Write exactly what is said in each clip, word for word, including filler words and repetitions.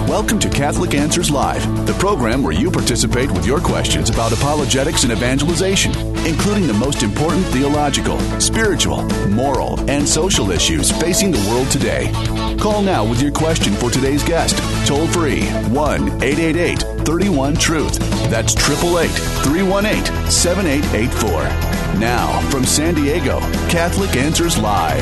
Welcome to Catholic Answers Live, the program where you participate with your questions about apologetics and evangelization, including the most important theological, spiritual, moral, and social issues facing the world today. Call now with your question for today's guest. Toll free, one eight eight eight, three one, truth. That's eight eight eight, three one eight, seven eight eight four. Now, from San Diego, Catholic Answers Live.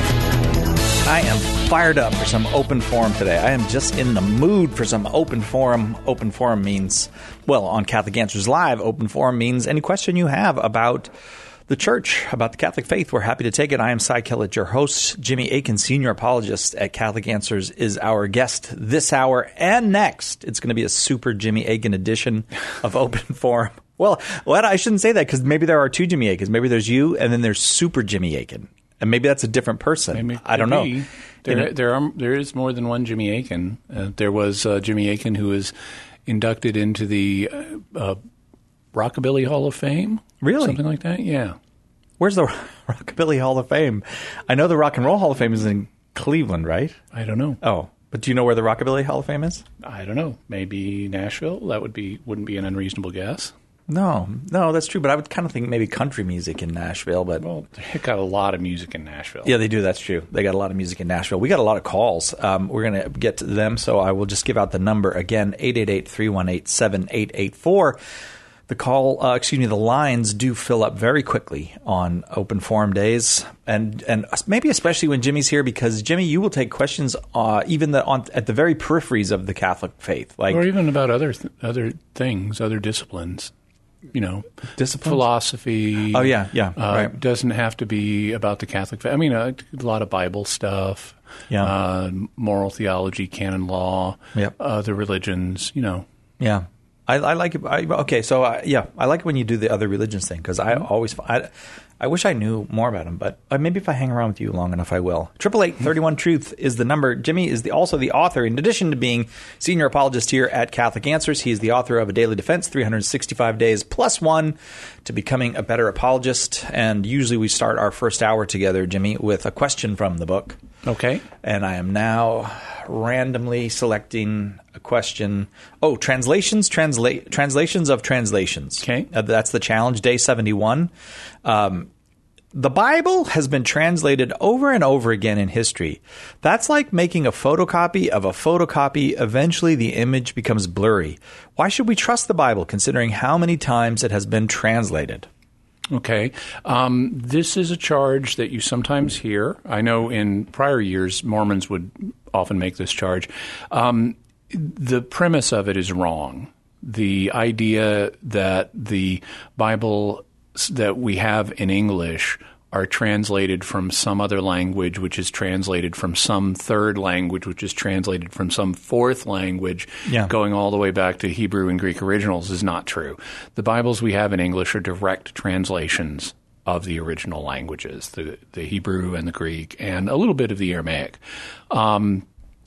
I am fired up for some open forum today. I am just in the mood for some open forum. Open forum means, well, on Catholic Answers Live, open forum means any question you have about the church, about the Catholic faith. We're happy to take it. I am Cy Kellett, your host. Jimmy Akin, senior apologist at Catholic Answers, is our guest this hour and next. It's going to be a super Jimmy Akin edition of open forum. Well, well, I shouldn't say that because maybe there are two Jimmy Akins. Maybe there's you and then there's super Jimmy Akin. And maybe that's a different person. Maybe, I don't know. Be. There, there are there is more than one Jimmy Akin. Uh, there was uh, Jimmy Akin who was inducted into the uh, uh, Rockabilly Hall of Fame. Really? Something like that? Yeah. Where's the Rockabilly Hall of Fame? I know the Rock and Roll Hall of Fame is in Cleveland, right? I don't know. Oh, but do you know where the Rockabilly Hall of Fame is? I don't know. Maybe Nashville? That would be wouldn't be an unreasonable guess. No, no, that's true. But I would kind of think maybe country music in Nashville. But well, they got a lot of music in Nashville. Yeah, they do. That's true. They got a lot of music in Nashville. We got a lot of calls. Um, we're going to get to them, so I will just give out the number again: eight eight eight, three one eight, seven eight eight four. The call, uh, excuse me, the lines do fill up very quickly on open forum days, and and maybe especially when Jimmy's here, because Jimmy, you will take questions uh, even the, on, at the very peripheries of the Catholic faith, like or even about other th- other things, other disciplines. You know, disciplines? Philosophy. Oh, yeah, yeah. Uh, right. Doesn't have to be about the Catholic faith. I mean, a, a lot of Bible stuff, yeah. uh, moral theology, canon law, yep. other religions, you know. Yeah. I, I like it. I, okay, so, I, yeah, I like it when you do the other religions thing, because I mm-hmm. always I, I wish I knew more about them, but uh, maybe if I hang around with you long enough, I will. eight eight eight, three one, truth is the number. Jimmy is the, also the author. In addition to being senior apologist here at Catholic Answers, he is the author of A Daily Defense, three hundred sixty-five Days Plus One to Becoming a Better Apologist. And usually we start our first hour together, Jimmy, with a question from the book. Okay. And I am now randomly selecting a question. Oh, translations, transla- translations of translations. Okay. Uh, that's the challenge, day seventy-one. Um, the Bible has been translated over and over again in history. That's like making a photocopy of a photocopy. Eventually, the image becomes blurry. Why should we trust the Bible, considering how many times it has been translated? Okay. Um, this is a charge that you sometimes hear. I know in prior years, Mormons would often make this charge. Um, the premise of it is wrong. The idea that the Bible that we have in English are translated from some other language, which is translated from some third language, which is translated from some fourth language, yeah. going all the way back to Hebrew and Greek originals is not true. The Bibles we have in English are direct translations of the original languages, the, the Hebrew and the Greek, and a little bit of the Aramaic. Um,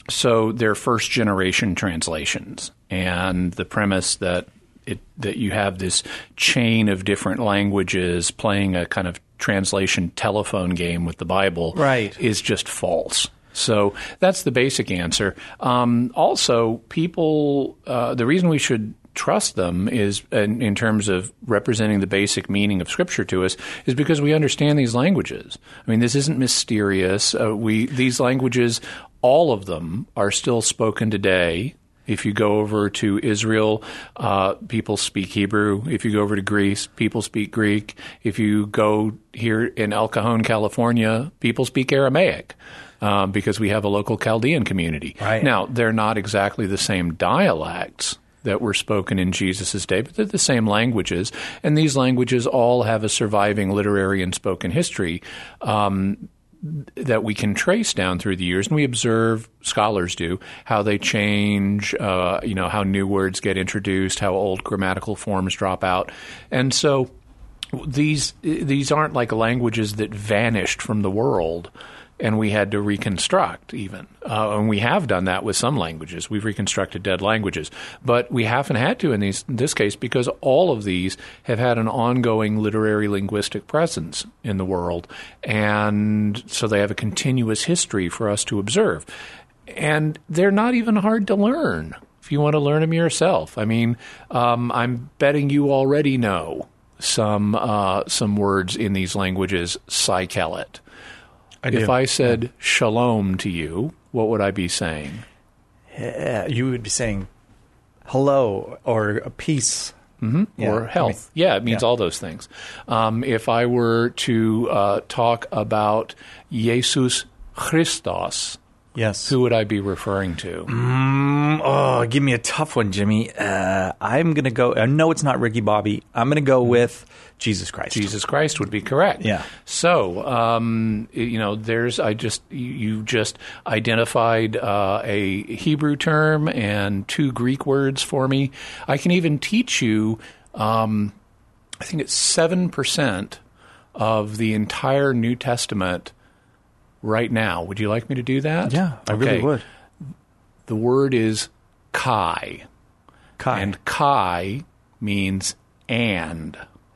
so they're first-generation translations. And the premise that It, that you have this chain of different languages playing a kind of translation telephone game with the Bible right. is just false. So that's the basic answer. Um, also, people, uh, the reason we should trust them is in, in terms of representing the basic meaning of Scripture to us is because we understand these languages. I mean, this isn't mysterious. Uh, we these languages, all of them, are still spoken today. If you go over to Israel, uh, people speak Hebrew. If you go over to Greece, people speak Greek. If you go here in El Cajon, California, people speak Aramaic uh, because we have a local Chaldean community. Right. Now, they're not exactly the same dialects that were spoken in Jesus' day, but they're the same languages. And these languages all have a surviving literary and spoken history um that we can trace down through the years, and we observe, scholars do, how they change, uh, you know, how new words get introduced, how old grammatical forms drop out. And so these these aren't like languages that vanished from the world and we had to reconstruct even. Uh, and we have done that with some languages. We've reconstructed dead languages. But we haven't had to in, these, in this case because all of these have had an ongoing literary linguistic presence in the world. And so they have a continuous history for us to observe. And they're not even hard to learn. if you want to learn them yourself. I mean, um, I'm betting you already know some uh, some words in these languages, Psychelet. I if do. I said yeah. shalom to you, what would I be saying? Yeah, you would be saying hello or a peace. Mm-hmm. Yeah, or health. I mean, yeah, it means yeah. all those things. Um, if I were to uh, talk about Jesus Christos, yes, who would I be referring to? Mm, oh, give me a tough one, Jimmy. Uh, I'm going to go, I know it's not Ricky Bobby. I'm going to go with Jesus Christ. Jesus Christ would be correct. Yeah. So, um, you know, there's, I just, you just identified uh, a Hebrew term and two Greek words for me. I can even teach you, um, I think it's seven percent of the entire New Testament right now. Would you like me to do that? Yeah, I okay. really would. The word is kai. Kai. And kai means and.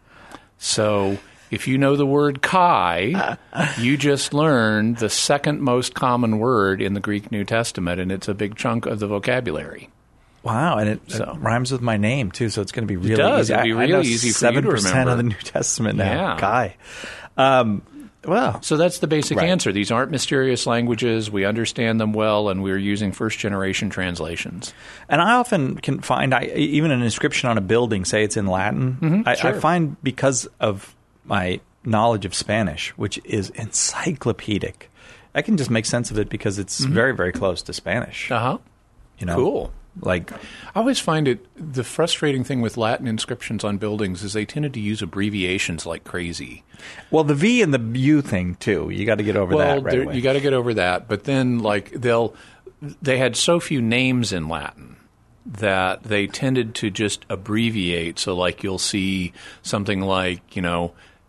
So if you know the word kai, you just learned the second most common word in the Greek New Testament, and it's a big chunk of the vocabulary. Wow, and it, So. it rhymes with my name, too, so it's going to be really does. easy. It'll be I- I really know easy for you to seven percent remember. of the New Testament now. Yeah. Kai. Um, well, So that's the basic Right. answer. These aren't mysterious languages. We understand them well, and we're using first-generation translations. and I often can find, I, even an inscription on a building, say it's in Latin, Mm-hmm, I, sure. I find because of my knowledge of Spanish, which is encyclopedic, I can just make sense of it because it's very, very close to Spanish. Uh-huh. You know? Cool. Like, I always find it, the frustrating thing with Latin inscriptions on buildings is they tended to use abbreviations like crazy. well, the V and the U thing, too. You got to get over Well, that right there- away. you got to get over that. But then, like, they'll, they had so few names in Latin that they tended to just abbreviate. So, like, you'll see something like, you know,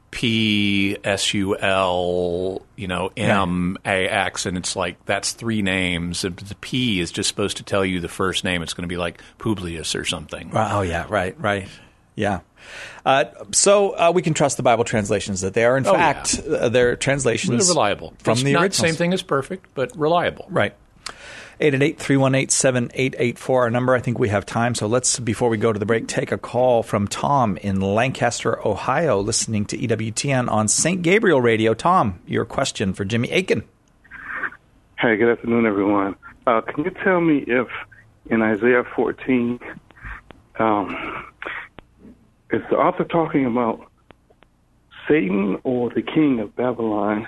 P S U L, you know, M A X, and it's like that's three names. And the P is just supposed to tell you the first name. It's going to be like Publius or something. Oh, yeah, right, right. Yeah. Uh, so uh, we can trust the Bible translations that they are, in Oh, fact, uh, they're translations They're reliable. from it's the not the originals. same thing as perfect, but reliable. Right. eight eight eight, three one eight, seven eight eight four, our number. I think we have time. So let's, before we go to the break, take a call from Tom in Lancaster, Ohio, listening to E W T N on Saint Gabriel Radio. Tom, your question for Jimmy Aiken. Hey, good afternoon, everyone. Uh, can you tell me if in Isaiah fourteen, um, is the author talking about Satan or the king of Babylon?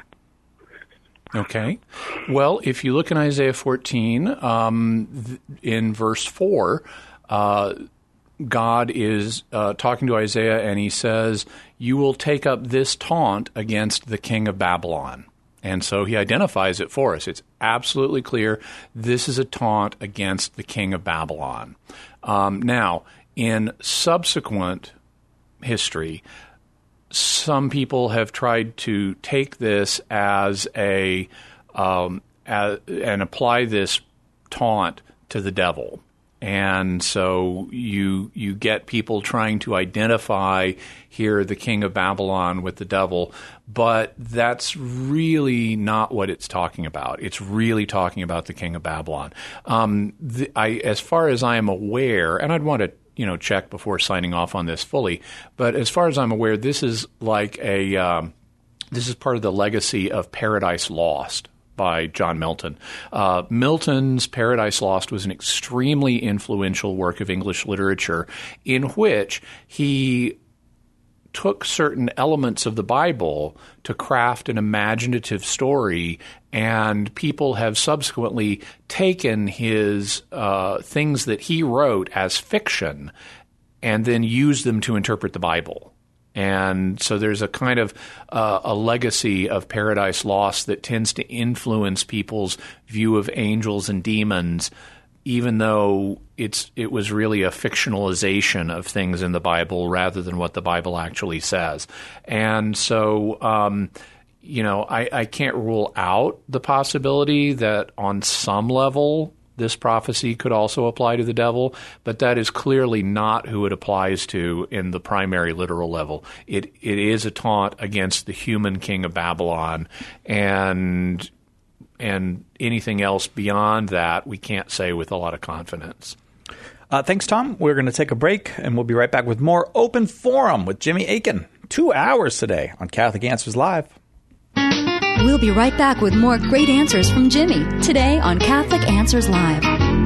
Okay. Well, if you look in Isaiah fourteen, um, th- in verse four, uh, God is uh, talking to Isaiah, and he says, "You will take up this taunt against the king of Babylon." And so he identifies it for us. It's absolutely clear this is a taunt against the king of Babylon. Um, now, in subsequent history, some people have tried to take this as a um, as, and apply this taunt to the devil. And so you you get people trying to identify here the king of Babylon with the devil, but that's really not what it's talking about. It's really talking about the king of Babylon. Um, the, I, as far as I am aware, and I'd want to you know check before signing off on this fully, but as far as I'm aware, this is like a um, this is part of the legacy of Paradise Lost by John Milton. Uh, Milton's Paradise Lost was an extremely influential work of English literature in which he took certain elements of the Bible to craft an imaginative story, and people have subsequently taken his uh, things that he wrote as fiction and then used them to interpret the Bible. And so there's a kind of uh, a legacy of Paradise Lost that tends to influence people's view of angels and demons, even though it's it was really a fictionalization of things in the Bible rather than what the Bible actually says. And so, um, you know, I, I can't rule out the possibility that on some level this prophecy could also apply to the devil, but that is clearly not who it applies to in the primary literal level. It it is a taunt against the human king of Babylon, and and anything else beyond that we can't say with a lot of confidence. Uh, thanks, Tom. We're going to take a break, and we'll be right back with more Open Forum with Jimmy Akin. Two hours today on Catholic Answers Live. We'll be right back with more great answers from Jimmy today on Catholic Answers Live.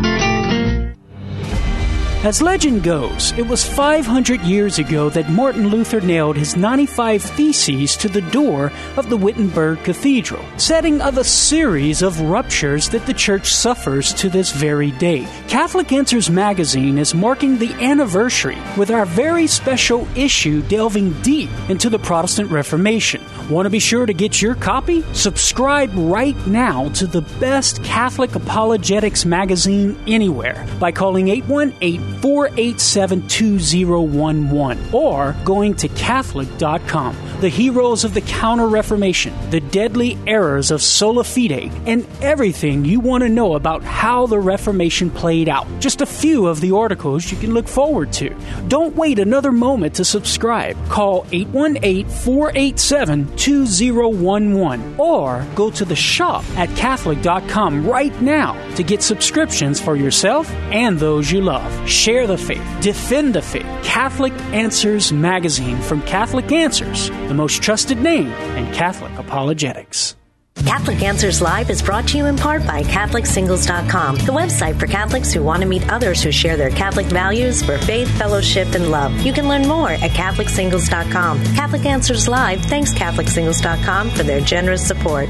As legend goes, it was five hundred years ago that Martin Luther nailed his ninety-five Theses to the door of the Wittenberg Cathedral, setting of a series of ruptures that the Church suffers to this very day. Catholic Answers magazine is marking the anniversary with our very special issue delving deep into the Protestant Reformation. Want to be sure to get your copy? Subscribe right now to the best Catholic apologetics magazine anywhere by calling eight one eight, four eight seven, two zero one one or going to Catholic dot com. The heroes of the Counter-Reformation, the deadly errors of sola fide, and everything you want to know about how the Reformation played out. Just a few of the articles you can look forward to. Don't wait another moment to subscribe. Call eight one eight, four eight seven, two zero one one or go to the shop at Catholic dot com right now to get subscriptions for yourself and those you love. Share the faith. Defend the faith. Catholic Answers magazine from Catholic Answers, the most trusted name in Catholic apologetics. Catholic Answers Live is brought to you in part by Catholic Singles dot com, the website for Catholics who want to meet others who share their Catholic values for faith, fellowship, and love. You can learn more at Catholic Singles dot com. Catholic Answers Live thanks Catholic Singles dot com for their generous support.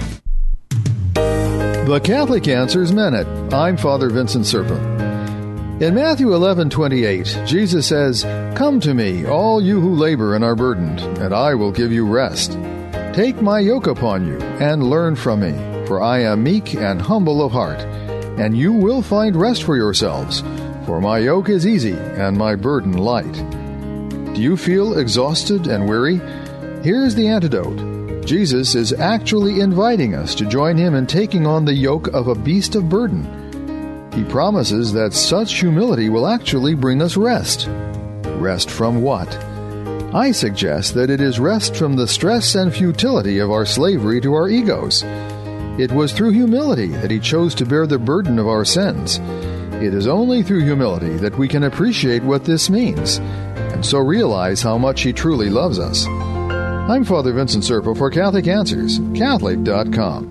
The Catholic Answers Minute. I'm Father Vincent Serpa. In Matthew eleven twenty-eight, Jesus says, "Come to me, all you who labor and are burdened, and I will give you rest. Take my yoke upon you, and learn from me, for I am meek and humble of heart, and you will find rest for yourselves, for my yoke is easy and my burden light." Do you feel exhausted and weary? Here's the antidote. Jesus is actually inviting us to join him in taking on the yoke of a beast of burden. He promises that such humility will actually bring us rest. Rest from what? I suggest that it is rest from the stress and futility of our slavery to our egos. It was through humility that he chose to bear the burden of our sins. It is only through humility that we can appreciate what this means, and so realize how much he truly loves us. I'm Father Vincent Serpa for Catholic Answers, Catholic dot com.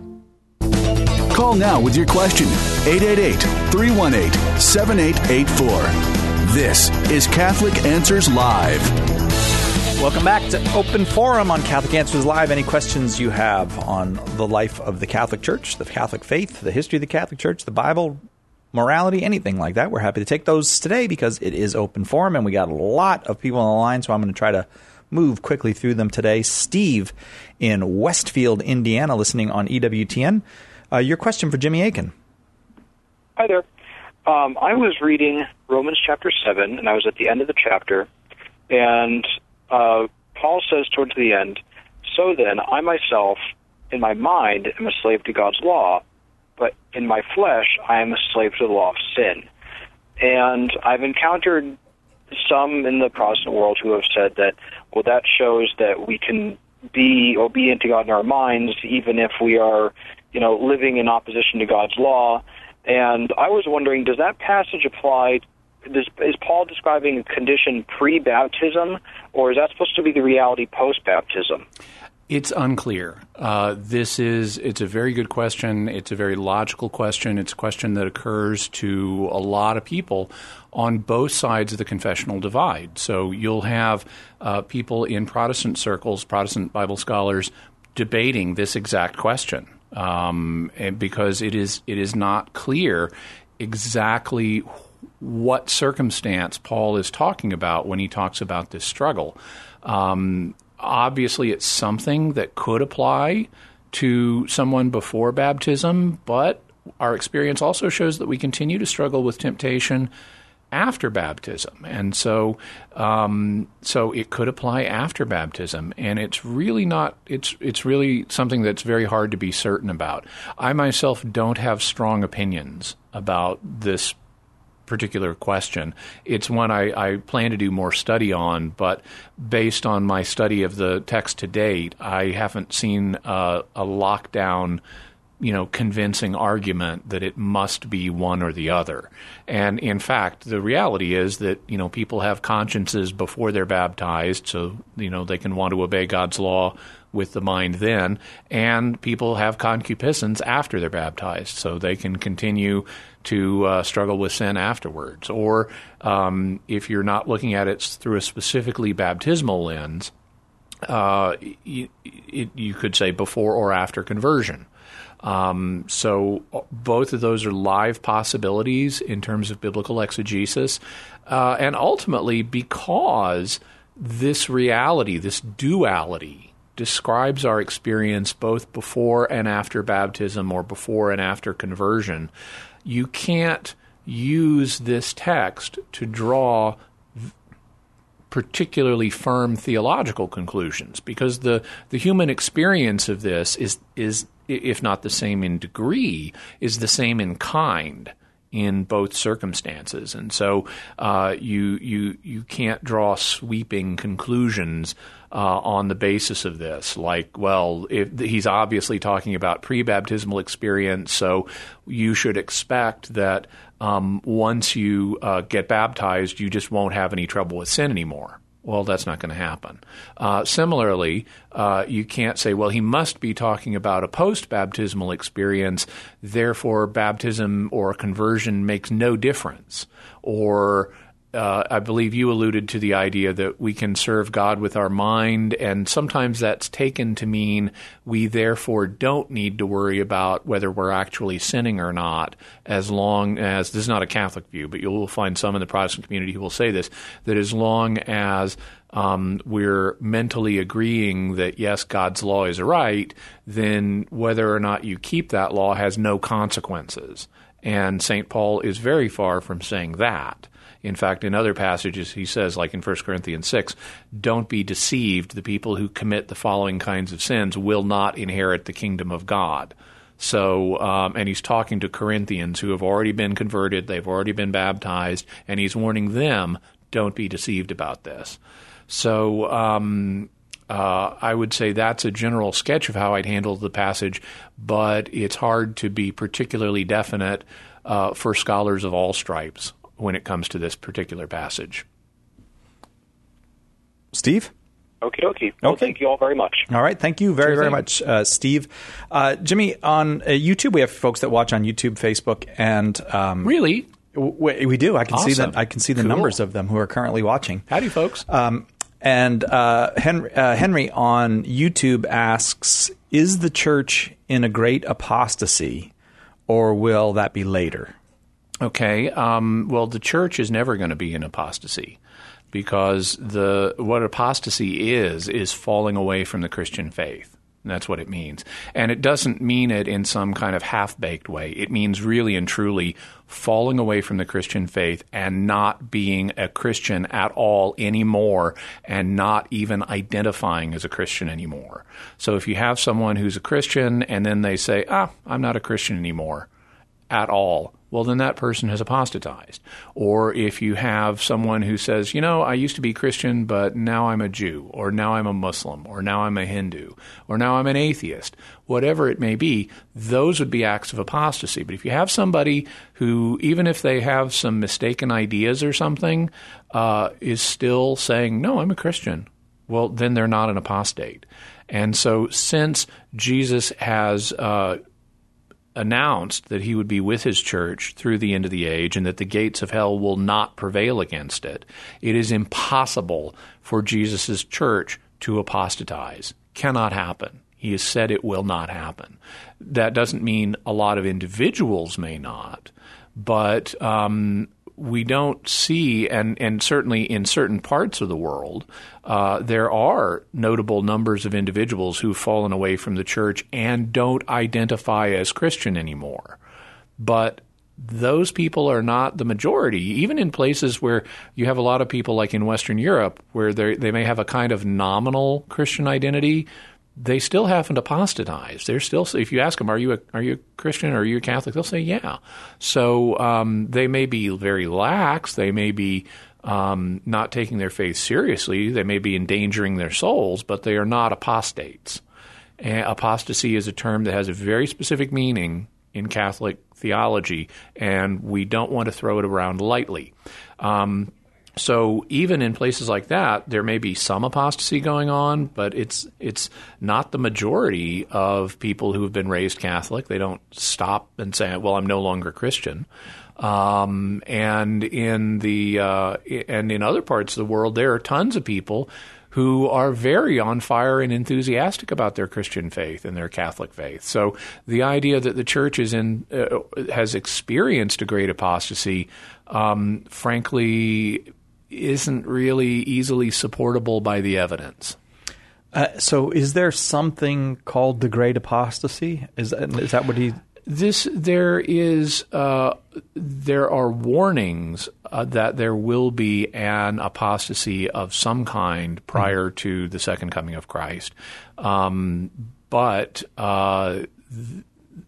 Call now with your question, eight eight eight, three one eight, seven eight eight four. This is Catholic Answers Live. Welcome back to Open Forum on Catholic Answers Live. Any questions you have on the life of the Catholic Church, the Catholic faith, the history of the Catholic Church, the Bible, morality, anything like that, we're happy to take those today because it is Open Forum and we got a lot of people on the line, so I'm going to try to move quickly through them today. Steve in Westfield, Indiana, listening on E W T N. Uh, your question for Jimmy Akin. Hi there. Um, I was reading Romans chapter seven, and I was at the end of the chapter, and uh, Paul says towards the end, "So then, I myself, in my mind, am a slave to God's law, but in my flesh, I am a slave to the law of sin." And I've encountered some in the Protestant world who have said that, well, that shows that we can be obedient to God in our minds, even if we are, you know, living in opposition to God's law. And I was wondering, does that passage apply? Does, is Paul describing a condition pre-baptism, or is that supposed to be the reality post-baptism? It's unclear. Uh, this is, it's a very good question. It's a very logical question. It's a question that occurs to a lot of people on both sides of the confessional divide. So you'll have uh, people in Protestant circles, Protestant Bible scholars, debating this exact question. Um, and because it is it is not clear exactly what circumstance Paul is talking about when he talks about this struggle. Um, obviously, it's something that could apply to someone before baptism, but our experience also shows that we continue to struggle with temptation after baptism. And so um, so it could apply after baptism. And it's really not, it's it's really something that's very hard to be certain about. I myself don't have strong opinions about this particular question. It's one I, I plan to do more study on, but based on my study of the text to date, I haven't seen a, a lockdown you know, convincing argument that it must be one or the other. And in fact, the reality is that, you know, people have consciences before they're baptized, so, you know, they can want to obey God's law with the mind then, and people have concupiscence after they're baptized, so they can continue to uh, struggle with sin afterwards. Or um, if you're not looking at it through a specifically baptismal lens, uh, you, it, you could say before or after conversion. Um, so both of those are live possibilities in terms of biblical exegesis. Uh, and ultimately, because this reality, this duality, describes our experience both before and after baptism or before and after conversion, you can't use this text to draw particularly firm theological conclusions, because the, the human experience of this is, is, if not the same in degree, is the same in kind in both circumstances. And so uh, you, you, you can't draw sweeping conclusions uh, on the basis of this, like, well, if he's obviously talking about pre-baptismal experience, so you should expect that Um, once you uh, get baptized, you just won't have any trouble with sin anymore. Well, that's not going to happen. Uh, similarly, uh, you can't say, well, he must be talking about a post-baptismal experience, therefore baptism or conversion makes no difference. Or uh, I believe you alluded to the idea that we can serve God with our mind, and sometimes that's taken to mean we therefore don't need to worry about whether we're actually sinning or not, as long as, this is not a Catholic view, but you'll find some in the Protestant community who will say this, that as long as um, we're mentally agreeing that, yes, God's law is right, then whether or not you keep that law has no consequences. And Saint Paul is very far from saying that. In fact, in other passages, he says, like in First Corinthians six, don't be deceived. The people who commit the following kinds of sins will not inherit the kingdom of God. So, um, and he's talking to Corinthians who have already been converted, they've already been baptized, and he's warning them, don't be deceived about this. So um, uh, I would say that's a general sketch of how I'd handle the passage, but it's hard to be particularly definite uh, for scholars of all stripes when it comes to this particular passage. Steve? Okie dokie. Well, okay. Thank you all very much. All right. Thank you very, Sure very thing. much, uh, Steve. Uh, Jimmy, on uh, YouTube, we have folks that watch on YouTube, Facebook, and um, Really? w- we do. I can see Awesome. that. I can see the Cool. numbers of them who are currently watching. Howdy, folks. Um, and uh, Henry, uh, Henry on YouTube asks, is the church in a great apostasy, or will that be later? Okay. Um, well, the church is never going to be in apostasy, because the what apostasy is is falling away from the Christian faith. That's what it means. And it doesn't mean it in some kind of half-baked way. It means really and truly falling away from the Christian faith and not being a Christian at all anymore, and not even identifying as a Christian anymore. So if you have someone who's a Christian and then they say, ah, I'm not a Christian anymore at all, well, then that person has apostatized. Or if you have someone who says, you know, I used to be Christian, but now I'm a Jew, or now I'm a Muslim, or now I'm a Hindu, or now I'm an atheist, whatever it may be, those would be acts of apostasy. But if you have somebody who, even if they have some mistaken ideas or something, uh, is still saying, no, I'm a Christian, well, then they're not an apostate. And so since Jesus has uh, announced that he would be with his church through the end of the age and that the gates of hell will not prevail against it, it is impossible for Jesus' church to apostatize. Cannot happen. He has said it will not happen. That doesn't mean a lot of individuals may not, but um, we don't see, and, and certainly in certain parts of the world, uh, there are notable numbers of individuals who've fallen away from the church and don't identify as Christian anymore. But those people are not the majority. Even in places where you have a lot of people, like in Western Europe, where they they may have a kind of nominal Christian identity, they still haven't apostatized. They're still, if you ask them, are you a, are you a Christian or are you a Catholic? They'll say, yeah. So um, they may be very lax. They may be um, not taking their faith seriously. They may be endangering their souls, but they are not apostates. And apostasy is a term that has a very specific meaning in Catholic theology, and we don't want to throw it around lightly. Um, so even in places like that, there may be some apostasy going on, but it's it's not the majority of people who have been raised Catholic. They don't stop and say, well, I'm no longer Christian. Um, and in the uh, and in other parts of the world, there are tons of people who are very on fire and enthusiastic about their Christian faith and their Catholic faith. So the idea that the church is in uh, has experienced a great apostasy, um, frankly, isn't really easily supportable by the evidence. Uh, so is there something called the Great Apostasy? Is that, is that what he... This there is uh, there are warnings uh, that there will be an apostasy of some kind prior mm-hmm. to the second coming of Christ, um, but uh, th-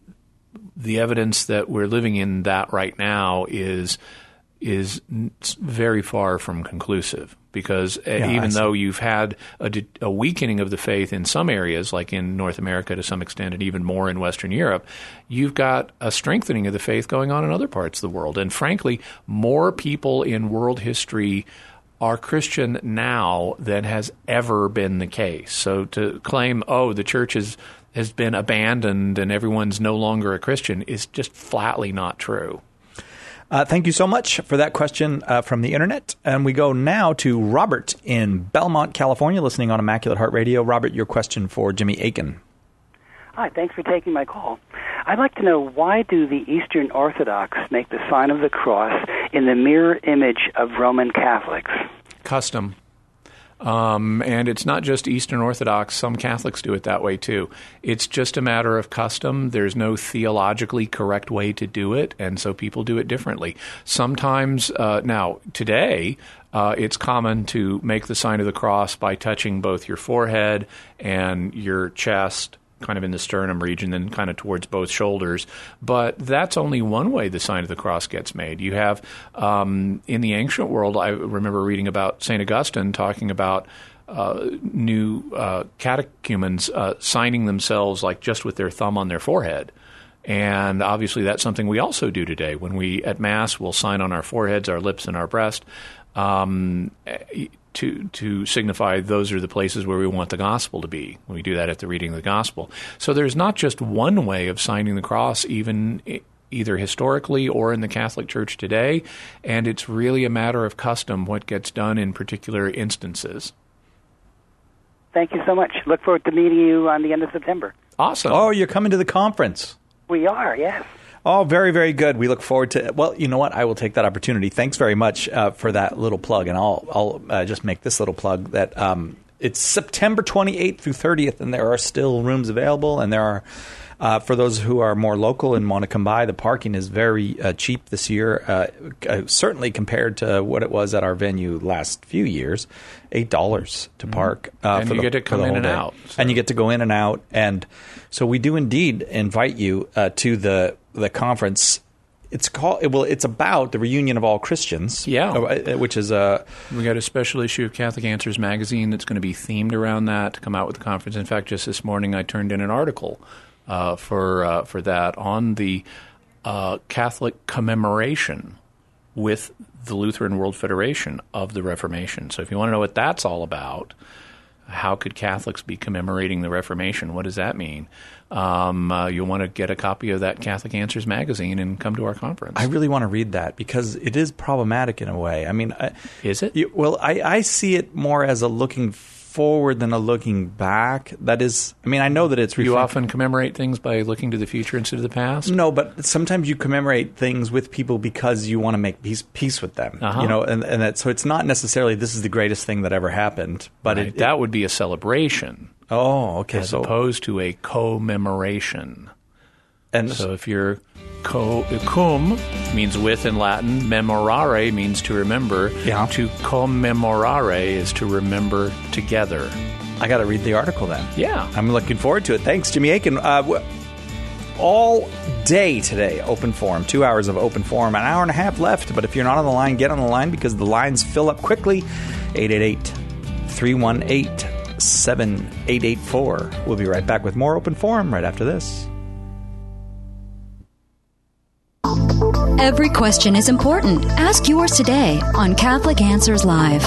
the evidence that we're living in that right now is is very far from conclusive. Because yeah, even though you've had a, a weakening of the faith in some areas, like in North America to some extent, and even more in Western Europe, you've got a strengthening of the faith going on in other parts of the world. And frankly, more people in world history are Christian now than has ever been the case. So to claim, oh, the church is, has been abandoned and everyone's no longer a Christian is just flatly not true. Uh, thank you so much for that question uh, from the internet. And we go now to Robert in Belmont, California, listening on Immaculate Heart Radio. Robert, your question for Jimmy Akin. Hi, thanks for taking my call. I'd like to know, why do the Eastern Orthodox make the sign of the cross in the mirror image of Roman Catholics? Custom. Um, and it's not just Eastern Orthodox. Some Catholics do it that way, too. It's just a matter of custom. There's no theologically correct way to do it, and so people do it differently. Sometimes, uh, now, today, uh, it's common to make the sign of the cross by touching both your forehead and your chest, kind of in the sternum region, then kind of towards both shoulders. But that's only one way the sign of the cross gets made. You have, um, in the ancient world, I remember reading about Saint Augustine talking about uh, new uh, catechumens uh, signing themselves like just with their thumb on their forehead. And obviously that's something we also do today. When we, at Mass, we'll sign on our foreheads, our lips, and our breast. Um, to to signify those are the places where we want the gospel to be. We do that at the reading of the gospel. So there's not just one way of signing the cross, even either historically or in the Catholic Church today, and it's really a matter of custom what gets done in particular instances. Thank you so much. Look forward to meeting you on the end of September. Awesome. Oh, you're coming to the conference. We are, yes. Oh, very, very good. We look forward to – well, you know what? I will take that opportunity. Thanks very much uh, for that little plug. And I'll I'll uh, just make this little plug that um, it's September twenty-eighth through thirtieth, and there are still rooms available. And there are uh, – for those who are more local and want to come by, the parking is very uh, cheap this year, uh, uh, certainly compared to what it was at our venue last few years, eight dollars to park. Uh, and for you the, get to come in and day. out. So. And you get to go in and out. And so we do indeed invite you uh, to the – the conference. It's called well. It's about the reunion of all Christians. Yeah, which is a we got a special issue of Catholic Answers magazine that's going to be themed around that to come out with the conference. In fact, just this morning I turned in an article uh, for uh, for that on the uh, Catholic commemoration with the Lutheran World Federation of the Reformation. So if you want to know what that's all about, how could Catholics be commemorating the Reformation? What does that mean? Um, uh, you'll want to get a copy of that Catholic Answers magazine and come to our conference. I really want to read that because it is problematic in a way. I mean, I, is it? You, well, I, I see it more as a looking forward than a looking back. That is, I mean, I know that it's... You often commemorate things by looking to the future instead of the past? No, but sometimes you commemorate things with people because you want to make peace, peace with them. Uh-huh. You know, and, and that, so it's not necessarily this is the greatest thing that ever happened, but right. it, that it, would be a celebration. Oh, okay. As so, opposed to a commemoration. And so if you're co, cum means with in Latin, memorare means to remember. Yeah. To commemorare is to remember together. I got to read the article then. Yeah. I'm looking forward to it. Thanks, Jimmy Akin. Uh, w- all day today, open forum. Two hours of open forum. An hour and a half left. But if you're not on the line, get on the line because the lines fill up quickly. eight eight eight, three one eight, seven eight eight four. We'll be right back with more Open Forum right after this. Every question is important. Ask yours today on Catholic Answers Live.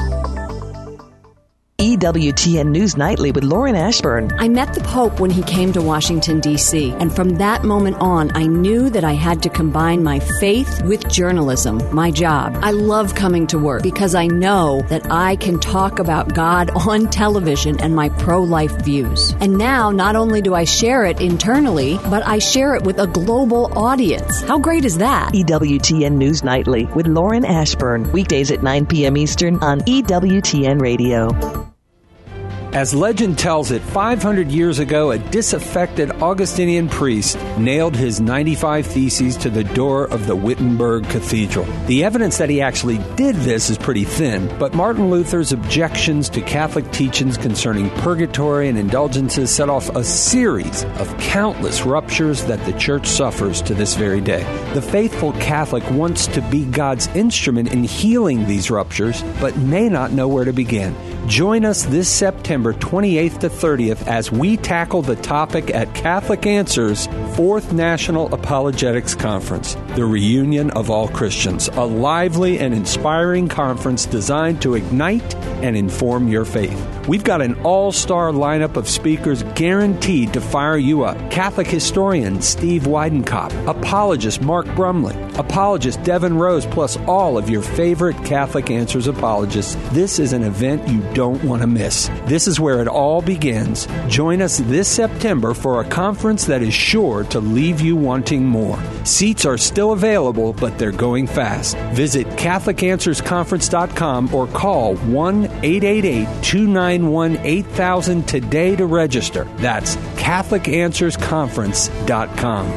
E W T N News Nightly with Lauren Ashburn. I met the Pope when he came to Washington, D C, and from that moment on, I knew that I had to combine my faith with journalism, my job. I love coming to work because I know that I can talk about God on television and my pro-life views. And now, not only do I share it internally, but I share it with a global audience. How great is that? E W T N News Nightly with Lauren Ashburn. Weekdays at nine p.m. Eastern on E W T N Radio. As legend tells it, five hundred years ago, a disaffected Augustinian priest nailed his ninety-five Theses to the door of the Wittenberg Cathedral. The evidence that he actually did this is pretty thin, but Martin Luther's objections to Catholic teachings concerning purgatory and indulgences set off a series of countless ruptures that the Church suffers to this very day. The faithful Catholic wants to be God's instrument in healing these ruptures, but may not know where to begin. Join us this September twenty-eighth to thirtieth as we tackle the topic at Catholic Answers' fourth National Apologetics Conference, the reunion of all Christians, a lively and inspiring conference designed to ignite and inform your faith. We've got an all-star lineup of speakers guaranteed to fire you up. Catholic historian Steve Weidenkopf, apologist Mark Brumley, apologist Devin Rose, plus all of your favorite Catholic Answers apologists. This is an event you don't want to miss. This is where it all begins. Join us this September for a conference that is sure to leave you wanting more. Seats are still available, but they're going fast. Visit Catholic Answers Conference dot com or call one eight eight eight, two nine one, eight thousand today to register. That's Catholic Answers Conference dot com.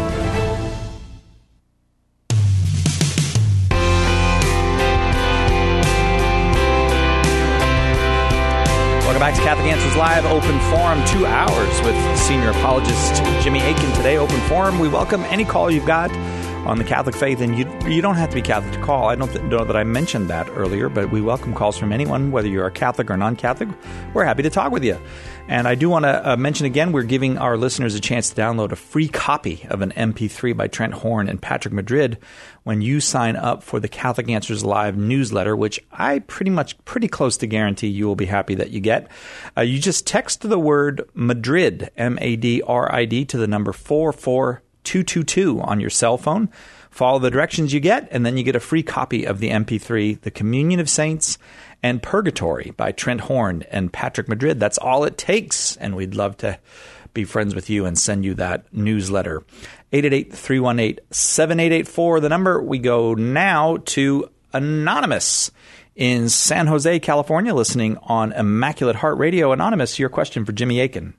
Welcome back to Catholic Answers Live, Open Forum, two hours with senior apologist Jimmy Akin. Today, Open Forum, we welcome any call you've got on the Catholic faith, and you you don't have to be Catholic to call. I don't th- know that I mentioned that earlier, but we welcome calls from anyone, whether you're a Catholic or non-Catholic. We're happy to talk with you. And I do want to uh, mention again, we're giving our listeners a chance to download a free copy of an M P three by Trent Horn and Patrick Madrid when you sign up for the Catholic Answers Live newsletter, which I pretty much pretty close to guarantee you will be happy that you get. Uh, you just text the word Madrid, M A D R I D, to the number four four two two two on your cell phone. Follow the directions you get, and then you get a free copy of the M P three, The Communion of Saints and Purgatory by Trent Horn and Patrick Madrid. That's all it takes, and we'd love to be friends with you and send you that newsletter. eight eight eight, three one eight, seven eight eight four, the number. We go now to Anonymous in San Jose, California, listening on Immaculate Heart Radio. Anonymous, your question for Jimmy Akin.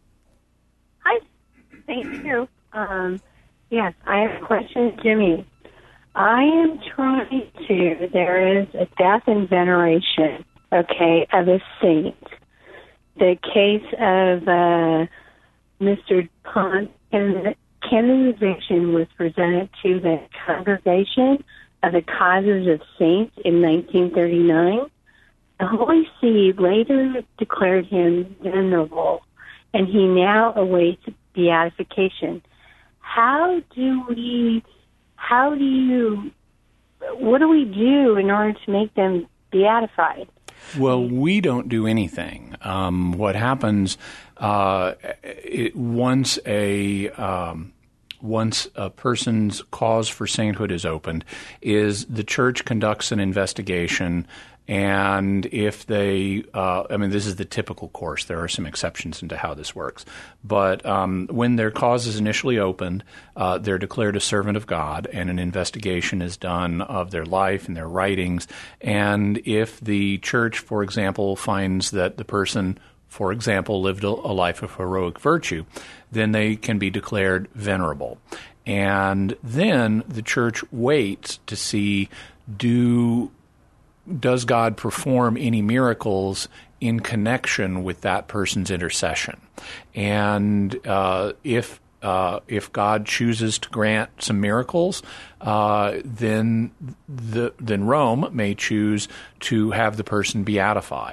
Hi. Thank you. Um, yes, I have a question, Jimmy. I am trying to, there is a death and veneration, okay, of a saint. The case of uh, Mister Pont, and canonization was presented to the Congregation of the Causes of Saints in nineteen thirty-nine. The Holy See later declared him venerable, and he now awaits beatification. How do we, how do you, what do we do in order to make them beatified? Well, we don't do anything. Um, what happens uh, it, once a um, once a person's cause for sainthood is opened is the Church conducts an investigation. And if they, uh, I mean, this is the typical course. There are some exceptions into how this works. But um, when their cause is initially opened, uh, they're declared a servant of God, and an investigation is done of their life and their writings. And if the Church, for example, finds that the person, for example, lived a, a life of heroic virtue, then they can be declared venerable. And then the Church waits to see, do does God perform any miracles in connection with that person's intercession? And uh, if uh, if God chooses to grant some miracles, uh, then the then Rome may choose to have the person beatified.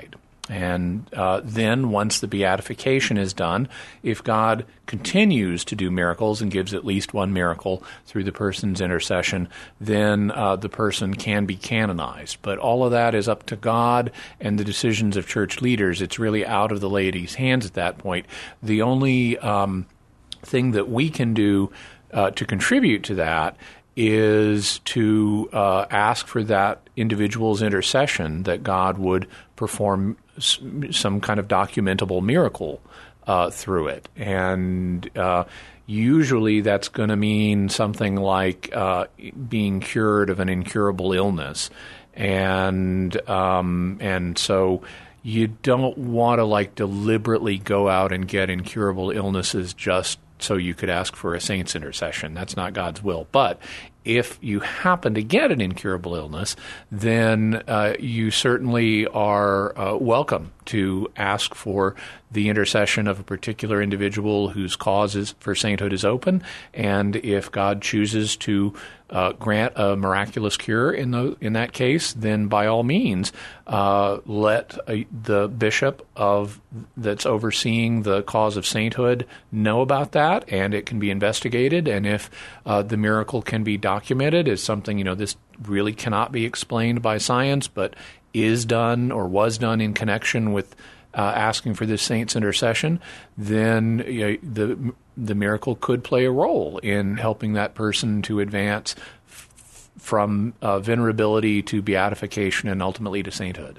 And uh, then once the beatification is done, if God continues to do miracles and gives at least one miracle through the person's intercession, then uh, the person can be canonized. But all of that is up to God and the decisions of church leaders. It's really out of the laity's hands at that point. The only um, thing that we can do uh, to contribute to that is to uh, ask for that individual's intercession, that God would perform s- some kind of documentable miracle uh, through it. And uh, usually that's going to mean something like uh, being cured of an incurable illness. And um, and so you don't want to like deliberately go out and get incurable illnesses just so you could ask for a saint's intercession. That's not God's will. But if you happen to get an incurable illness, then uh, you certainly are uh, welcome to ask for the intercession of a particular individual whose cause is, for sainthood is open. And if God chooses to uh, grant a miraculous cure in the in that case, then by all means, uh, let uh, the bishop of that's overseeing the cause of sainthood know about that, and it can be investigated. And if uh, the miracle can be documented as something, you know, this really cannot be explained by science, but is done or was done in connection with uh, asking for this saint's intercession, then you know, the the miracle could play a role in helping that person to advance f- from uh, venerability to beatification and ultimately to sainthood.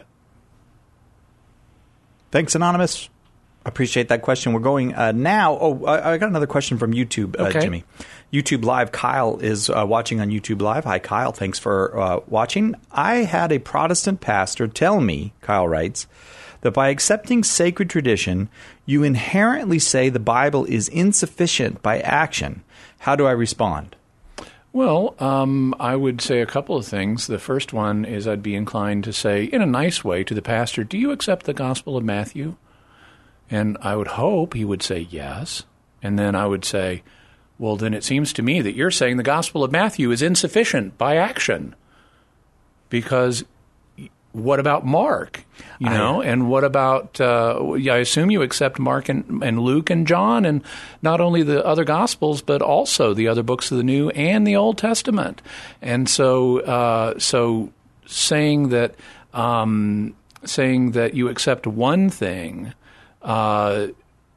Thanks, Anonymous. Appreciate that question. We're going uh, now. Oh, I, I got another question from YouTube, uh, okay. Jimmy. YouTube Live. Kyle is uh, watching on YouTube Live. Hi, Kyle. Thanks for uh, watching. I had a Protestant pastor tell me, Kyle writes, that by accepting sacred tradition, you inherently say the Bible is insufficient by action. How do I respond? Well, um, I would say a couple of things. The first one is I'd be inclined to say, in a nice way, to the pastor, do you accept the Gospel of Matthew? And I would hope he would say yes. And then I would say, well, then it seems to me that you're saying the Gospel of Matthew is insufficient by action. Because what about Mark? You know, I, and what about, uh, I assume you accept Mark and, and Luke and John and not only the other Gospels, but also the other books of the New and the Old Testament. And so, uh, so saying that, um, saying that you accept one thing uh,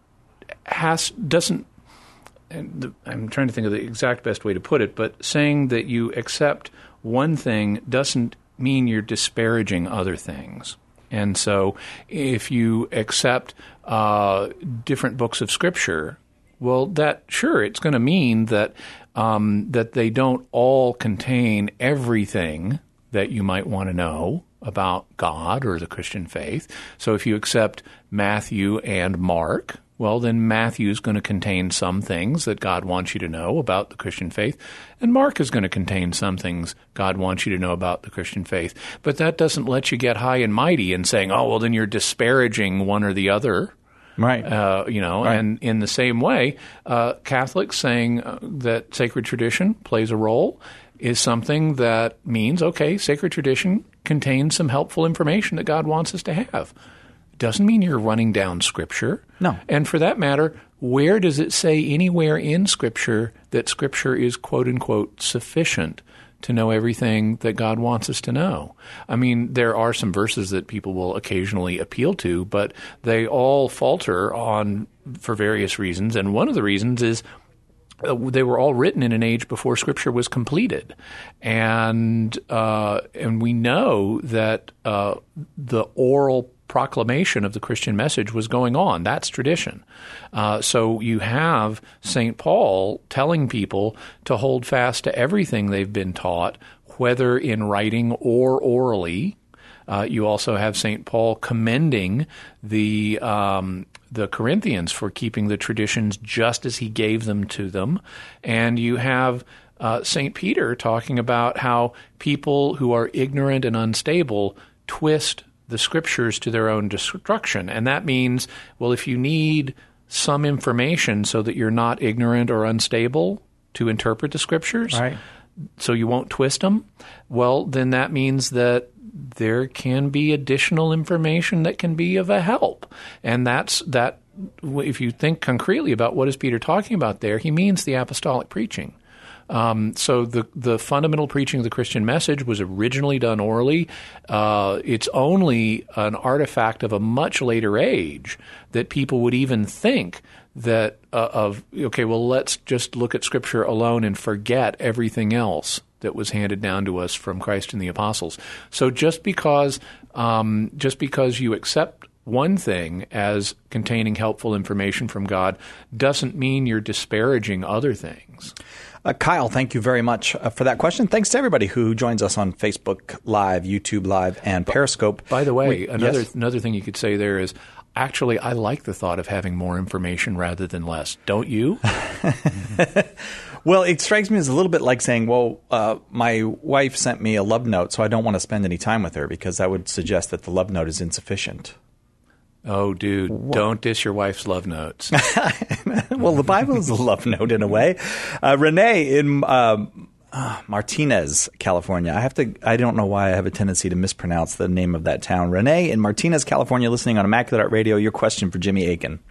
has doesn't. And the, I'm trying to think of the exact best way to put it, but saying that you accept one thing doesn't mean you're disparaging other things. And so if you accept uh, different books of Scripture, well, that sure, it's going to mean that um, that they don't all contain everything that you might want to know about God or the Christian faith. So if you accept Matthew and Mark, well, then Matthew is going to contain some things that God wants you to know about the Christian faith, and Mark is going to contain some things God wants you to know about the Christian faith. But that doesn't let you get high and mighty and saying, oh, well, then you're disparaging one or the other. Right. Uh, you know, right. And in the same way, uh, Catholics saying uh, that sacred tradition plays a role is something that means, okay, sacred tradition contains some helpful information that God wants us to have. Doesn't mean you're running down Scripture. No. And for that matter, where does it say anywhere in Scripture that Scripture is, quote unquote, sufficient to know everything that God wants us to know? I mean, there are some verses that people will occasionally appeal to, but they all falter on for various reasons. And one of the reasons is uh, they were all written in an age before Scripture was completed. And, uh, and we know that uh, the oral proclamation of the Christian message was going on. That's tradition. Uh, so you have Saint Paul telling people to hold fast to everything they've been taught, whether in writing or orally. Uh, you also have Saint Paul commending the um, the Corinthians for keeping the traditions just as he gave them to them. And you have uh, Saint Peter talking about how people who are ignorant and unstable twist the Scriptures to their own destruction. And that means, well, if you need some information so that you're not ignorant or unstable to interpret the Scriptures, right, so you won't twist them, well, then that means that there can be additional information that can be of a help. And that's that. If you think concretely about what is Peter talking about there, he means the apostolic preaching. Um, so the the fundamental preaching of the Christian message was originally done orally. Uh, it's only an artifact of a much later age that people would even think that uh, of, okay, well, let's just look at Scripture alone and forget everything else that was handed down to us from Christ and the apostles. So just because um, just because you accept one thing as containing helpful information from God doesn't mean you're disparaging other things. Uh, Kyle, thank you very much uh, for that question. Thanks to everybody who joins us on Facebook Live, YouTube Live, and Periscope. By the way, we, another yes? another thing you could say there is, actually, I like the thought of having more information rather than less. Don't you? Well, it strikes me as a little bit like saying, well, uh, my wife sent me a love note, so I don't want to spend any time with her, because that would suggest that the love note is insufficient. Oh, dude, what? Don't diss your wife's love notes. Well, the Bible is a love note in a way. Uh, Renee in uh, uh, Martinez, California. I have to. I don't know why I have a tendency to mispronounce the name of that town. Renee in Martinez, California, listening on Immaculate Art Radio. Your question for Jimmy Akin.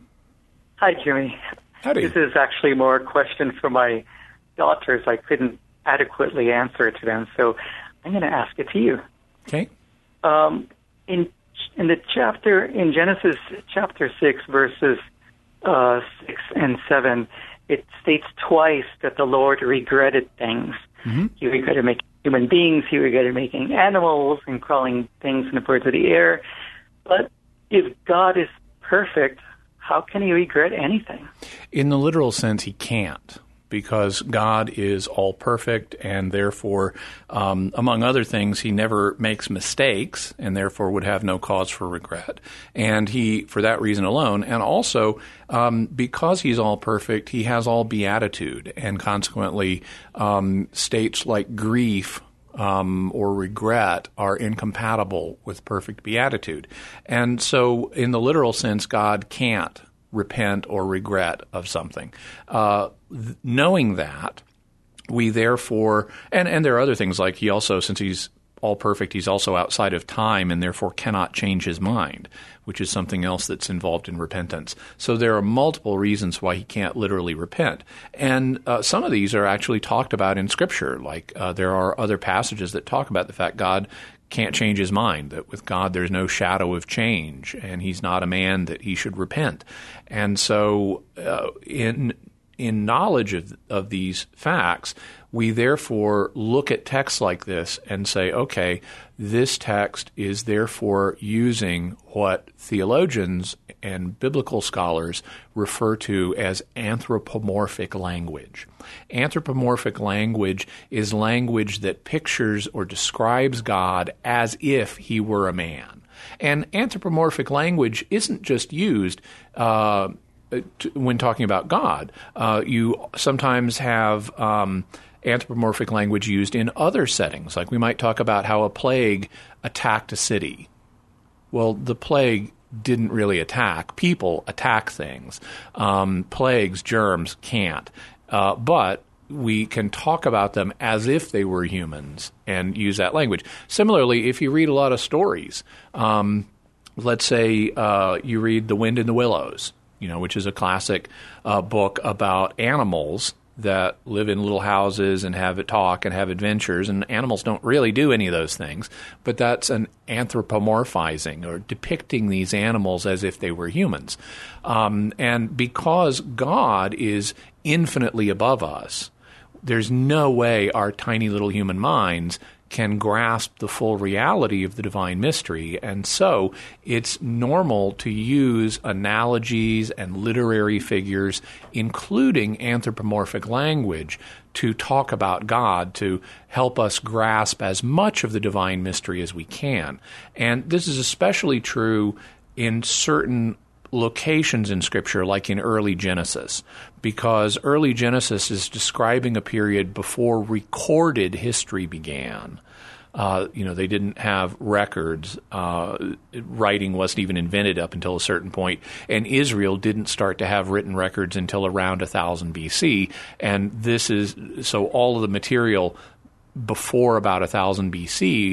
Hi, Jimmy. Howdy. This is actually more a question for my daughters. I couldn't adequately answer it to them, so I'm going to ask it to you. Okay. Um, in In the chapter, in Genesis chapter six, verses uh, six and seven, it states twice that the Lord regretted things. Mm-hmm. He regretted making human beings, he regretted making animals and crawling things and the birds of the air. But if God is perfect, how can he regret anything? In the literal sense, he can't, because God is all perfect, and therefore, um, among other things, he never makes mistakes, and therefore would have no cause for regret. And he, for that reason alone, and also um, because he's all perfect, he has all beatitude, and consequently, um, states like grief um, or regret are incompatible with perfect beatitude. And so, in the literal sense, God can't repent or regret of something. Uh, th- knowing that, we therefore, and, and there are other things like he also, since he's all perfect, he's also outside of time and therefore cannot change his mind, which is something else that's involved in repentance. So there are multiple reasons why he can't literally repent. And uh, some of these are actually talked about in Scripture, like uh, there are other passages that talk about the fact God can't change his mind, that with God there's no shadow of change, and he's not a man that he should repent. And so uh, in in knowledge of, of these facts, we therefore look at texts like this and say, okay, this text is therefore using what theologians and biblical scholars refer to as anthropomorphic language. Anthropomorphic language is language that pictures or describes God as if he were a man. And anthropomorphic language isn't just used uh, to, when talking about God. Uh, you sometimes have um, anthropomorphic language used in other settings. Like we might talk about how a plague attacked a city. Well, the plague didn't really attack. People attack things. Um, plagues, germs can't. Uh, but we can talk about them as if they were humans and use that language. Similarly, if you read a lot of stories, um, let's say uh, you read The Wind in the Willows, you know, which is a classic uh, book about animals that live in little houses and have a talk and have adventures, and animals don't really do any of those things, but that's an anthropomorphizing or depicting these animals as if they were humans. Um, and because God is infinitely above us, there's no way our tiny little human minds can grasp the full reality of the divine mystery. And so it's normal to use analogies and literary figures, including anthropomorphic language, to talk about God, to help us grasp as much of the divine mystery as we can. And this is especially true in certain locations in Scripture, like in early Genesis, because early Genesis is describing a period before recorded history began. Uh, you know, they didn't have records. Uh, writing wasn't even invented up until a certain point, and Israel didn't start to have written records until around one thousand B C. And this is so all of the material before about one thousand B C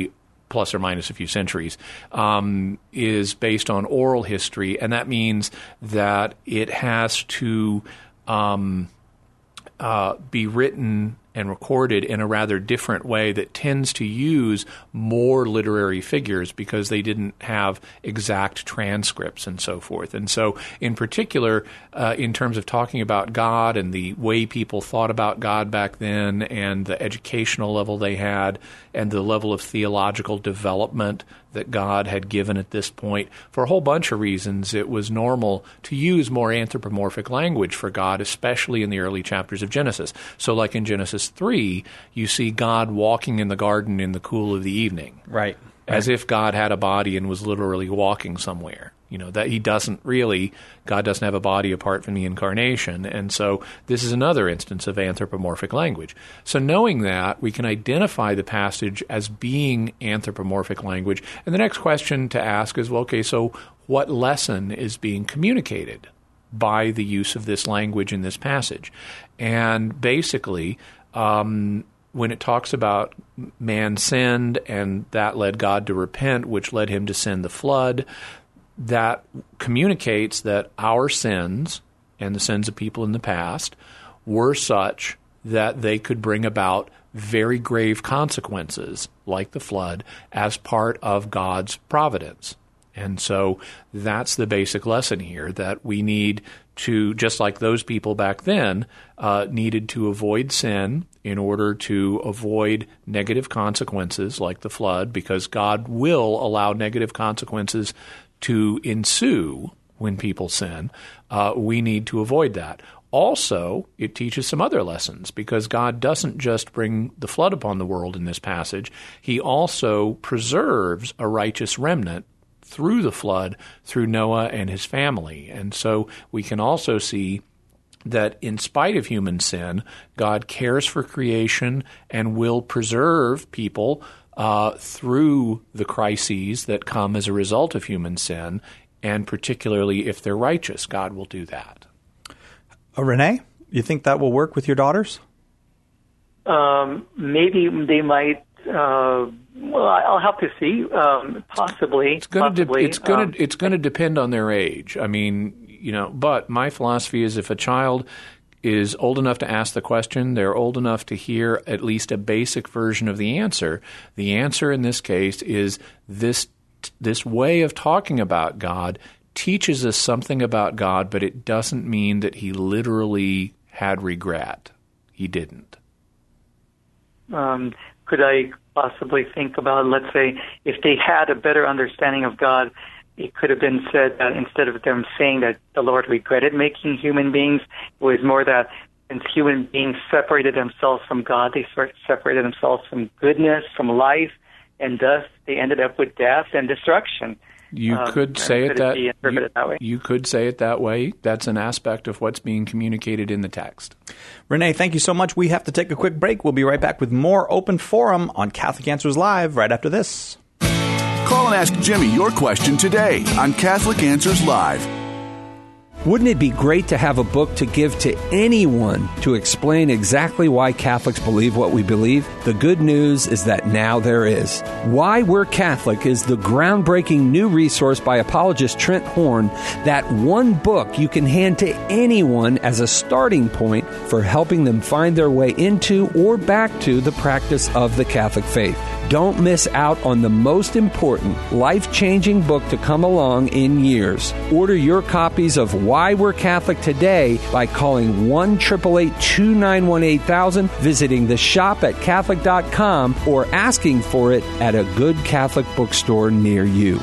plus or minus a few centuries, um, is based on oral history, and that means that it has to um, uh, be written and recorded in a rather different way that tends to use more literary figures because they didn't have exact transcripts and so forth. And so in particular, uh, in terms of talking about God and the way people thought about God back then and the educational level they had and the level of theological development that God had given at this point, for a whole bunch of reasons, it was normal to use more anthropomorphic language for God, especially in the early chapters of Genesis. So like in Genesis three, you see God walking in the garden in the cool of the evening. Right. As if God had a body and was literally walking somewhere. You know, that he doesn't really, God doesn't have a body apart from the incarnation. And so this is another instance of anthropomorphic language. So knowing that, we can identify the passage as being anthropomorphic language. And the next question to ask is, well, okay, so what lesson is being communicated by the use of this language in this passage? And basically, um, when it talks about man sinned and that led God to repent, which led him to send the flood, that communicates that our sins and the sins of people in the past were such that they could bring about very grave consequences, like the flood, as part of God's providence. And so that's the basic lesson here, that we need to, just like those people back then, uh, needed to avoid sin in order to avoid negative consequences like the flood, because God will allow negative consequences to ensue when people sin. Uh, we need to avoid that. Also, it teaches some other lessons, because God doesn't just bring the flood upon the world in this passage. He also preserves a righteous remnant through the flood, through Noah and his family. And so we can also see that in spite of human sin, God cares for creation and will preserve people uh, through the crises that come as a result of human sin, and particularly if they're righteous, God will do that. Uh, Renee, you think that will work with your daughters? Um, maybe they might. Uh, well, I'll have to see. Um, possibly. It's going to. De- it's going um, to. It's going to depend on their age. I mean, you know. But my philosophy is, if a child is old enough to ask the question, they're old enough to hear at least a basic version of the answer. The answer in this case is this. This way of talking about God teaches us something about God, but it doesn't mean that he literally had regret. He didn't. Um, could I possibly think about, let's say, if they had a better understanding of God, it could have been said that instead of them saying that the Lord regretted making human beings, it was more that since human beings separated themselves from God, they sort of separated themselves from goodness, from life, and thus they ended up with death and destruction. You um, could say could it that, it you, that way? You could say it that way. That's an aspect of what's being communicated in the text. Renee, thank you so much. We have to take a quick break. We'll be right back with more Open Forum on Catholic Answers Live right after this. Call and ask Jimmy your question today on Catholic Answers Live. Wouldn't it be great to have a book to give to anyone to explain exactly why Catholics believe what we believe? The good news is that now there is. Why We're Catholic is the groundbreaking new resource by apologist Trent Horn, that one book you can hand to anyone as a starting point for helping them find their way into or back to the practice of the Catholic faith. Don't miss out on the most important, life-changing book to come along in years. Order your copies of Why We're Catholic today by calling one eight eight eight, two nine one, eight thousand, visiting the shop at Catholic dot com, or asking for it at a good Catholic bookstore near you.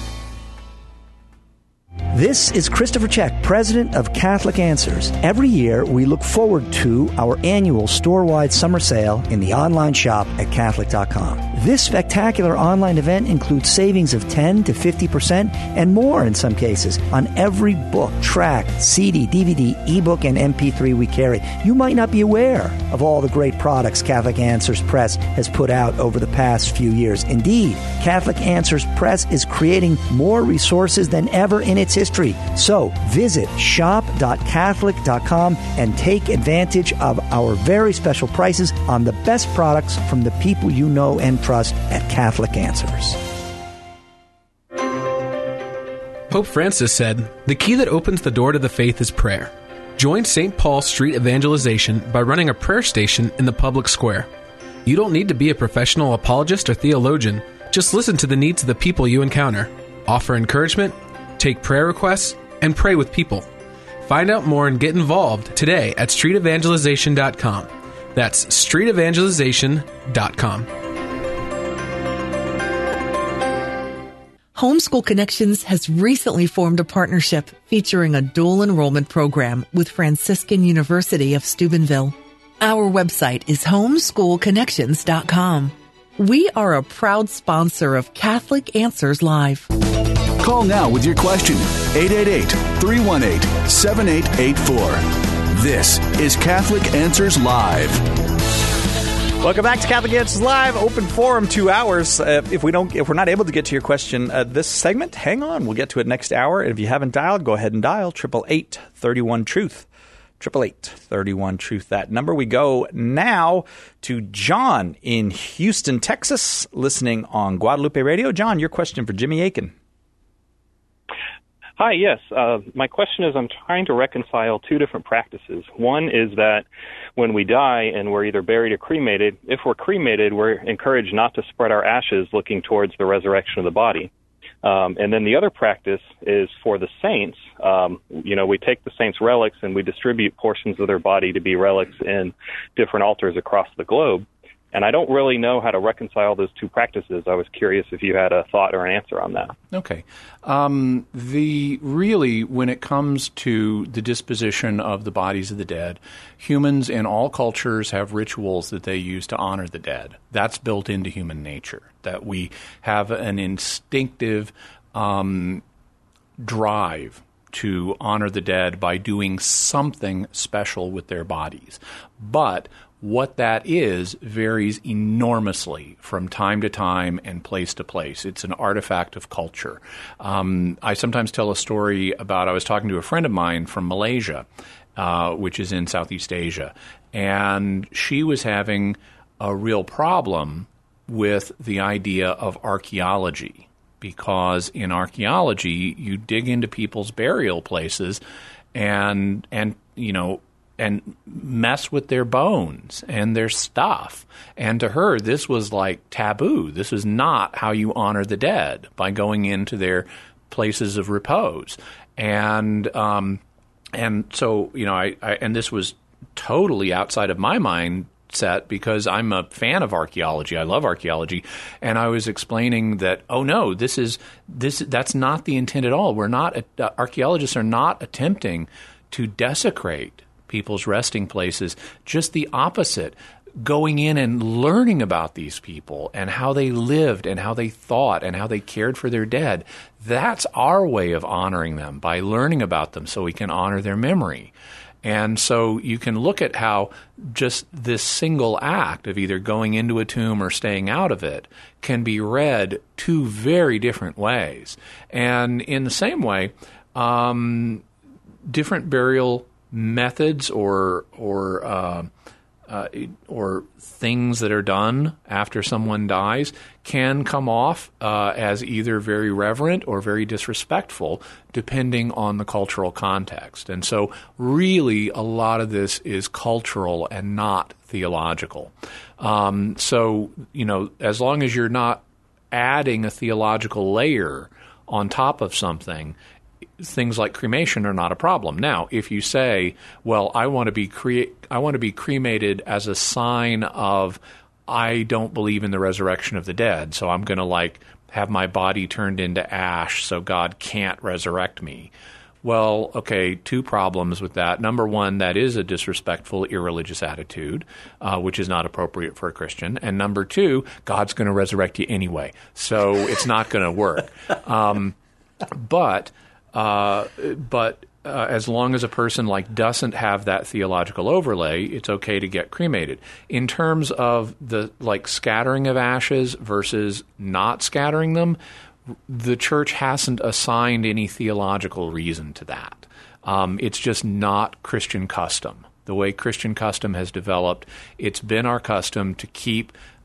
This is Christopher Check, president of Catholic Answers. Every year, we look forward to our annual store-wide summer sale in the online shop at Catholic dot com. This spectacular online event includes savings of ten to fifty percent and more in some cases on every book, tract, C D, D V D, ebook, and M P three we carry. You might not be aware of all the great products Catholic Answers Press has put out over the past few years. Indeed, Catholic Answers Press is creating more resources than ever in its history. So visit shop dot Catholic dot com and take advantage of our very special prices on the best products from the people you know and trust at Catholic Answers. Pope Francis said, "The key that opens the door to the faith is prayer." Join Saint Paul Street Evangelization by running a prayer station in the public square. You don't need to be a professional apologist or theologian. Just listen to the needs of the people you encounter. Offer encouragement, take prayer requests, and pray with people. Find out more and get involved today at street evangelization dot com. That's street evangelization dot com. Homeschool Connections has recently formed a partnership featuring a dual enrollment program with Franciscan University of Steubenville. Our website is homeschool connections dot com. We are a proud sponsor of Catholic Answers Live. Call now with your question, eight eight eight, three one eight, seven eight eight four. This is Catholic Answers Live. Welcome back to Catholic Answers Live, open forum, two hours. Uh, if we don't, if we're not able to get to your question uh, this segment, hang on. We'll get to it next hour. And if you haven't dialed, go ahead and dial triple eight thirty one truth, triple eight thirty one truth. That number. We go now to John in Houston, Texas, listening on Guadalupe Radio. John, your question for Jimmy Akin. Hi, yes. Uh, my question is, I'm trying to reconcile two different practices. One is that when we die and we're either buried or cremated, if we're cremated, we're encouraged not to spread our ashes looking towards the resurrection of the body. Um, and then the other practice is for the saints. Um, you know, we take the saints' relics and we distribute portions of their body to be relics in different altars across the globe. And I don't really know how to reconcile those two practices. I was curious if you had a thought or an answer on that. Okay. Um, the really, when it comes to the disposition of the bodies of the dead, humans in all cultures have rituals that they use to honor the dead. That's built into human nature, that we have an instinctive um, drive to honor the dead by doing something special with their bodies. But what that is varies enormously from time to time and place to place. It's an artifact of culture. Um, I sometimes tell a story about, I was talking to a friend of mine from Malaysia, uh, which is in Southeast Asia, and she was having a real problem with the idea of archaeology, because in archaeology, you dig into people's burial places and, and you know, and mess with their bones and their stuff. And to her, this was like taboo. This is not how you honor the dead, by going into their places of repose. And um, and so, you know, I, I and this was totally outside of my mindset, because I'm a fan of archaeology. I love archaeology. And I was explaining that, oh no, this is this that's not the intent at all. We're not uh, archaeologists are not attempting to desecrate people's resting places, just the opposite, going in and learning about these people and how they lived and how they thought and how they cared for their dead. That's our way of honoring them, by learning about them so we can honor their memory. And so you can look at how just this single act of either going into a tomb or staying out of it can be read two very different ways. And in the same way, um, different burial methods or or uh, uh, or things that are done after someone dies can come off uh, as either very reverent or very disrespectful, depending on the cultural context. And so really a lot of this is cultural and not theological. Um, so, you know, as long as you're not adding a theological layer on top of something, things like cremation are not a problem. Now, if you say, well, I want to be cre- I want to be cremated as a sign of I don't believe in the resurrection of the dead, so I'm going to like have my body turned into ash so God can't resurrect me. Well, okay, two problems with that. Number one, that is a disrespectful, irreligious attitude, uh, which is not appropriate for a Christian. And number two, God's going to resurrect you anyway, so it's not going to work. Um, but Uh, but uh, as long as a person like doesn't have that theological overlay, it's okay to get cremated. In terms of the like scattering of ashes versus not scattering them, the church hasn't assigned any theological reason to that. Um, it's just not Christian custom. The way Christian custom has developed, it's been our custom to keep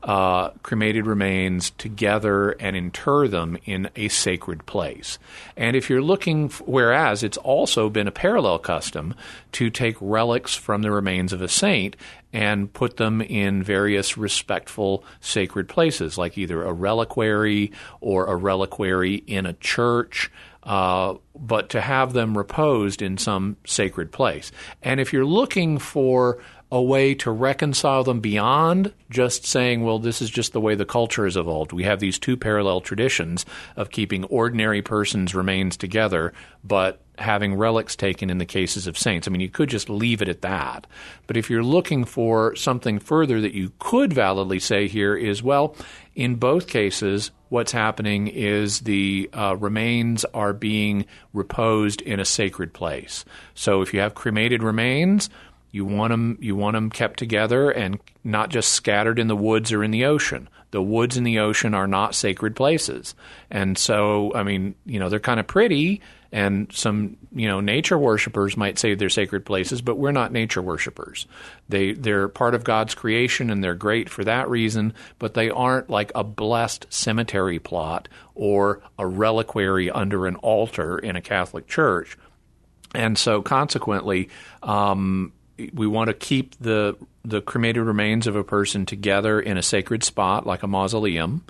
uh, cremated remains together and inter them in a sacred place. And if you're looking, f- whereas it's also been a parallel custom to take relics from the remains of a saint and put them in various respectful sacred places, like either a reliquary or a reliquary in a church, uh, but to have them reposed in some sacred place. And if you're looking for a way to reconcile them beyond just saying, well, this is just the way the culture has evolved. We have these two parallel traditions of keeping ordinary persons' remains together, but having relics taken in the cases of saints. I mean, you could just leave it at that. But if you're looking for something further that you could validly say here is, well, in both cases, what's happening is the uh, remains are being reposed in a sacred place. So if you have cremated remains, You want them, you want them kept together and not just scattered in the woods or in the ocean. The woods and the ocean are not sacred places. And so, I mean, you know, they're kind of pretty, and some, you know, nature worshipers might say they're sacred places, but we're not nature worshipers. They, they're part of God's creation, and they're great for that reason, but they aren't like a blessed cemetery plot or a reliquary under an altar in a Catholic church. And so consequently, um, we want to keep the the cremated remains of a person together in a sacred spot like a mausoleum,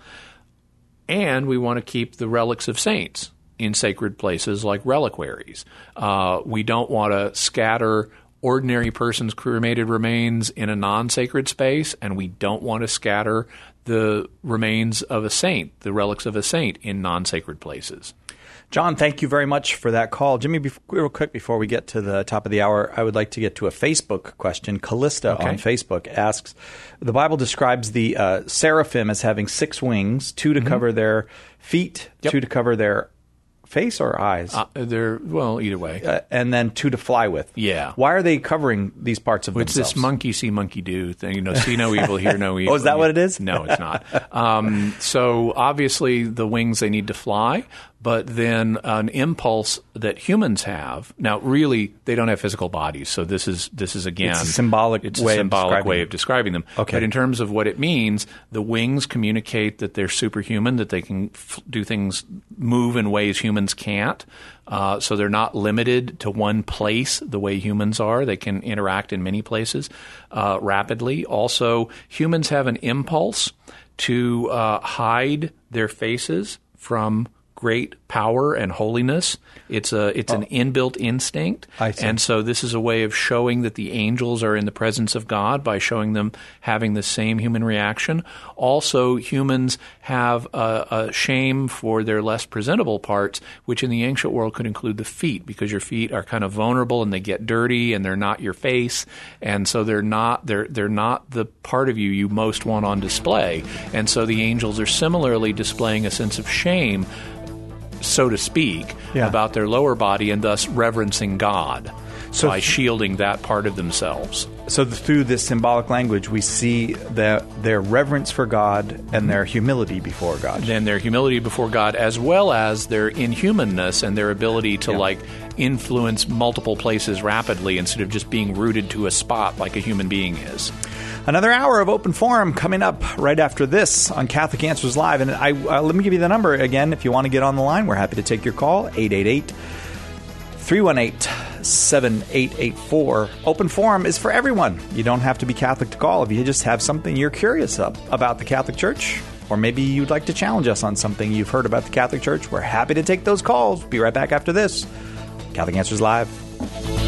and we want to keep the relics of saints in sacred places like reliquaries. Uh, we don't want to scatter ordinary persons' cremated remains in a non-sacred space, and we don't want to scatter the remains of a saint, the relics of a saint, in non-sacred places. John, thank you very much for that call. Jimmy, before, real quick before we get to the top of the hour, I would like to get to a Facebook question. Callista okay. on Facebook asks, the Bible describes the uh, seraphim as having six wings, two to mm-hmm. cover their feet, yep. two to cover their face or eyes? Uh, they're, well, either way. Uh, and then two to fly with. Yeah. Why are they covering these parts of well, it's themselves? It's this monkey see, monkey do thing. You know, see no evil, hear no evil. Oh, is that what it is? No, it's not. Um, so obviously the wings, they need to fly. But then an impulse that humans have. Now, really, they don't have physical bodies, so this is this is again it's a symbolic it's way a symbolic of way them. of describing them. Okay. But in terms of what it means, the wings communicate that they're superhuman, that they can f- do things, move in ways humans can't. Uh, so they're not limited to one place the way humans are. They can interact in many places uh, rapidly. Also, humans have an impulse to uh, hide their faces from great power and holiness. It's a it's oh. an inbuilt instinct. I see. And so this is a way of showing that the angels are in the presence of God by showing them having the same human reaction. Also, humans have a, a shame for their less presentable parts, which in the ancient world could include the feet, because your feet are kind of vulnerable and they get dirty and they're not your face, and so they're not they're they're not the part of you you most want on display. And so the angels are similarly displaying a sense of shame, so to speak, yeah. about their lower body, and thus reverencing God so by th- shielding that part of themselves. So th- through this symbolic language, we see the, their reverence for God and their humility before God. And their humility before God, as well as their inhumanness and their ability to, yeah. like, influence multiple places rapidly instead of just being rooted to a spot like a human being is. Another hour of open forum coming up right after this on Catholic Answers Live. And I uh, let me give you the number again if you want to get on the line. We're happy to take your call, eight eight eight, three one eight, seven eight eight four. Open forum is for everyone. You don't have to be Catholic to call. If you just have something you're curious of, about the Catholic Church, or maybe you'd like to challenge us on something you've heard about the Catholic Church, we're happy to take those calls. Be right back after this. Catholic Answers Live.